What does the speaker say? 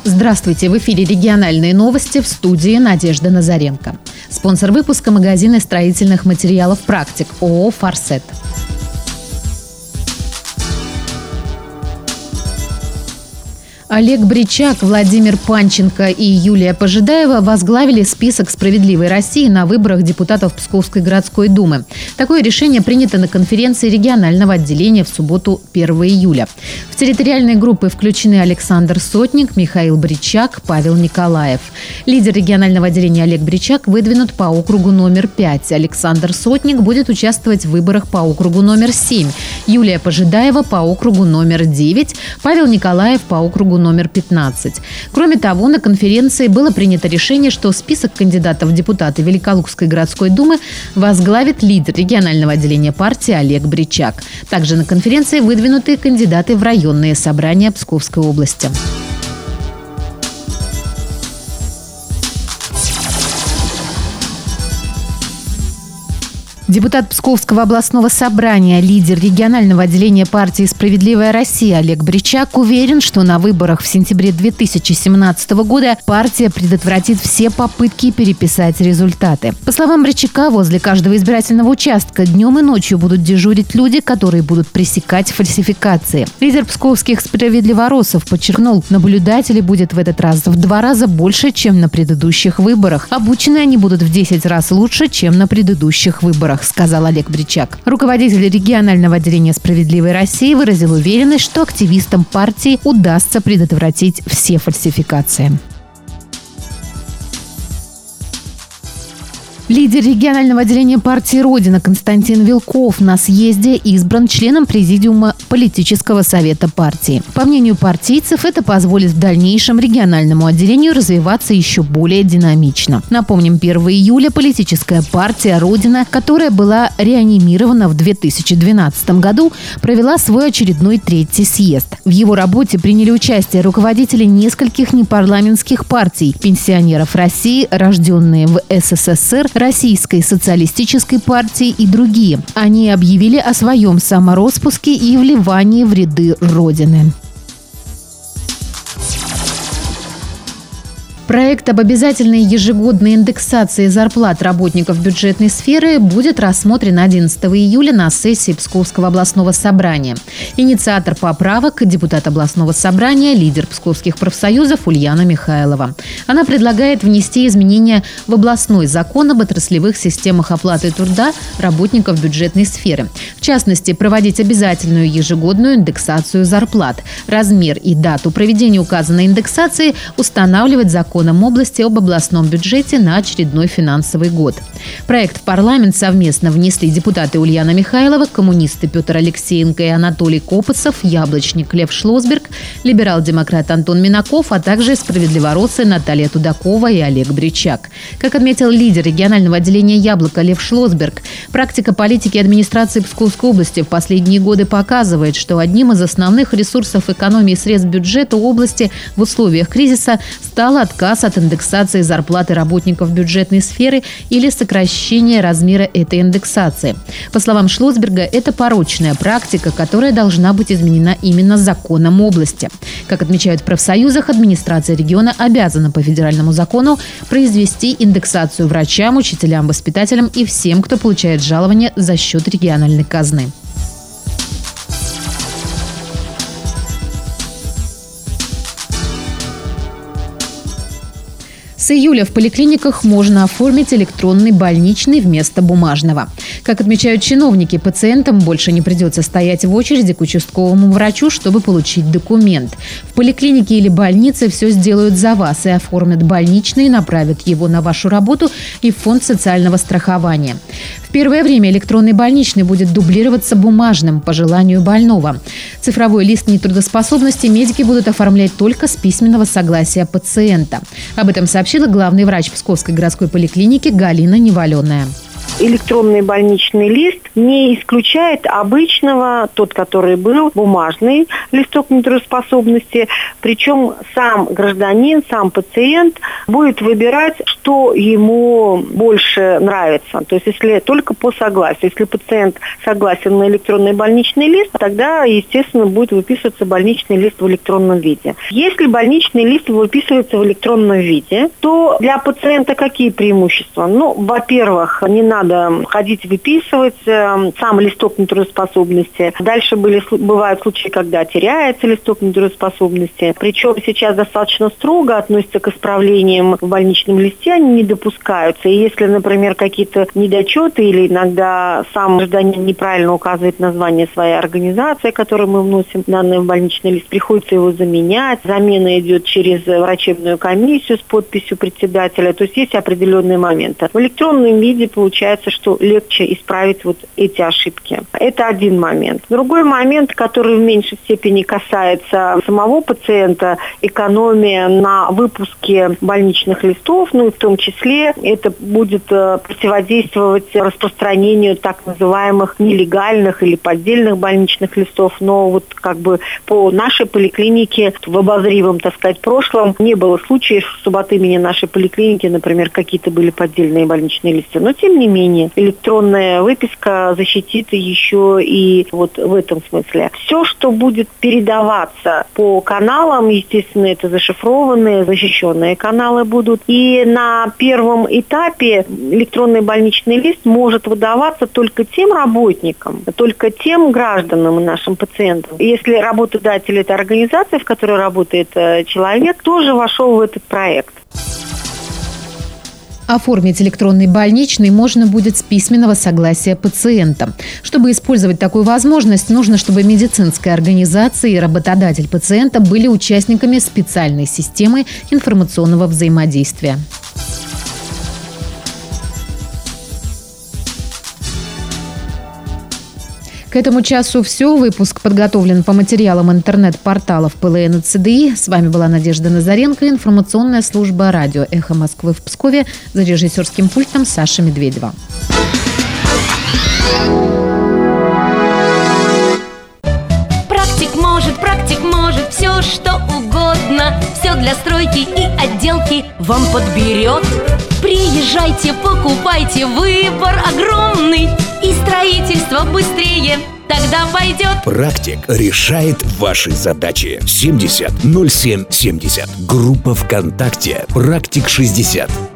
Здравствуйте! В эфире региональные новости, в студии Надежда Назаренко. Спонсор выпуска – магазины строительных материалов «Практик» ООО «Форсет». Олег Бричак, Владимир Панченко и Юлия Пожидаева возглавили список «Справедливой России» на выборах депутатов Псковской городской думы. Такое решение принято на конференции регионального отделения в субботу 1 июля. В территориальные группы включены Александр Сотник, Михаил Бричак, Павел Николаев. Лидер регионального отделения Олег Бричак выдвинут по округу номер 5. Александр Сотник будет участвовать в выборах по округу номер 7. Юлия Пожидаева по округу номер 9. Павел Николаев по округу номер 15. Кроме того, на конференции было принято решение, что список кандидатов в депутаты Великолукской городской думы возглавит лидер регионального отделения партии Олег Бричак. Также на конференции выдвинуты кандидаты в районные собрания Псковской области. Депутат Псковского областного собрания, лидер регионального отделения партии «Справедливая Россия» Олег Бричак уверен, что на выборах в сентябре 2017 года партия предотвратит все попытки переписать результаты. По словам Бричака, возле каждого избирательного участка днем и ночью будут дежурить люди, которые будут пресекать фальсификации. Лидер псковских справедливоросов подчеркнул, наблюдателей будет в этот раз в 2 раза больше, чем на предыдущих выборах. Обучены они будут в 10 раз лучше, чем на предыдущих выборах, сказал Олег Бричак. Руководитель регионального отделения «Справедливой России» выразил уверенность, что активистам партии удастся предотвратить все фальсификации. Лидер регионального отделения партии «Родина» Константин Вилков на съезде избран членом президиума политического совета партии. По мнению партийцев, это позволит в дальнейшем региональному отделению развиваться еще более динамично. Напомним, 1 июля политическая партия «Родина», которая была реанимирована в 2012 году, провела свой очередной 3-й съезд. В его работе приняли участие руководители нескольких непарламентских партий, пенсионеров России, рожденные в СССР, Российской социалистической партии и другие. Они объявили о своем самороспуске и вливании в ряды Родины. Проект об обязательной ежегодной индексации зарплат работников бюджетной сферы будет рассмотрен 11 июля на сессии Псковского областного собрания. Инициатор поправок – депутат областного собрания, лидер псковских профсоюзов Ульяна Михайлова. Она предлагает внести изменения в областной закон об отраслевых системах оплаты труда работников бюджетной сферы. В частности, проводить обязательную ежегодную индексацию зарплат. Размер и дату проведения указанной индексации устанавливать законом области об областном бюджете на очередной финансовый год. Проект в парламент совместно внесли депутаты Ульяна Михайлова, коммунисты Петр Алексеенко и Анатолий Копосов, яблочник Лев Шлосберг, либерал-демократ Антон Минаков, а также справедливоросы Наталья Тудакова и Олег Бричак. Как отметил лидер регионального отделения «Яблоко» Лев Шлосберг, практика политики администрации Псковской области в последние годы показывает, что одним из основных ресурсов экономии средств бюджета области в условиях кризиса стал отказ от индексации зарплаты работников бюджетной сферы или сокращение размера этой индексации. По словам Шлосберга, это порочная практика, которая должна быть изменена именно законом области. Как отмечают в профсоюзах, администрация региона обязана по федеральному закону произвести индексацию врачам, учителям, воспитателям и всем, кто получает жалования за счет региональной казны. С июля в поликлиниках можно оформить электронный больничный вместо бумажного. Как отмечают чиновники, пациентам больше не придется стоять в очереди к участковому врачу, чтобы получить документ. В поликлинике или больнице все сделают за вас и оформят больничный, направят его на вашу работу и в фонд социального страхования. В первое время электронный больничный будет дублироваться бумажным по желанию больного. Цифровой лист нетрудоспособности медики будут оформлять только с письменного согласия пациента. Об этом сообщила главный врач Псковской городской поликлиники Галина Неваленная. Электронный больничный лист не исключает обычного, тот, который был, бумажный листок нетрудоспособности. Причем сам гражданин, сам пациент будет выбирать, что ему больше нравится. То есть, если только по согласию. Если пациент согласен на электронный больничный лист, тогда, естественно, будет выписываться больничный лист в электронном виде. Если больничный лист выписывается в электронном виде, то для пациента какие преимущества? Во-первых, не надо ходить выписывать сам листок нетрудоспособности. Дальше бывают случаи, когда теряется листок нетрудоспособности. Причем сейчас достаточно строго относятся к исправлениям в больничном листе, они не допускаются. И если, например, какие-то недочеты или иногда сам гражданин неправильно указывает название своей организации, которую мы вносим данные в больничный лист, приходится его заменять. Замена идет через врачебную комиссию с подписью председателя. То есть есть определенные моменты. В электронном виде получается, что легче исправить вот эти ошибки. Это один момент. Другой момент, который в меньшей степени касается самого пациента, экономия на выпуске больничных листов, и в том числе это будет противодействовать распространению так называемых нелегальных или поддельных больничных листов. Но по нашей поликлинике в обозримом, прошлом не было случаев, чтобы от имени нашей поликлиники, например, какие-то были поддельные больничные листы. Но, тем не менее, электронная выписка защитит еще и вот в этом смысле. Все, что будет передаваться по каналам, естественно, это зашифрованные, защищенные каналы будут. И на первом этапе электронный больничный лист может выдаваться только тем работникам, только тем гражданам и нашим пациентам. Если работодатель – это организация, в которой работает человек, тоже вошел в этот проект. Оформить электронный больничный можно будет с письменного согласия пациента. Чтобы использовать такую возможность, нужно, чтобы медицинская организация и работодатель пациента были участниками специальной системы информационного взаимодействия. К этому часу все. Выпуск подготовлен по материалам интернет-порталов ПЛН и ЦДИ. С вами была Надежда Назаренко, информационная служба радио «Эхо Москвы» в Пскове, за режиссерским пультом Саша Медведева. Практик может все, что угодно. Все для стройки и отделки вам подберет. Приезжайте, покупайте, выбор огромный. И строительство быстрее тогда пойдет. Практик решает ваши задачи. 70 07 70. Группа ВКонтакте «Практик 60».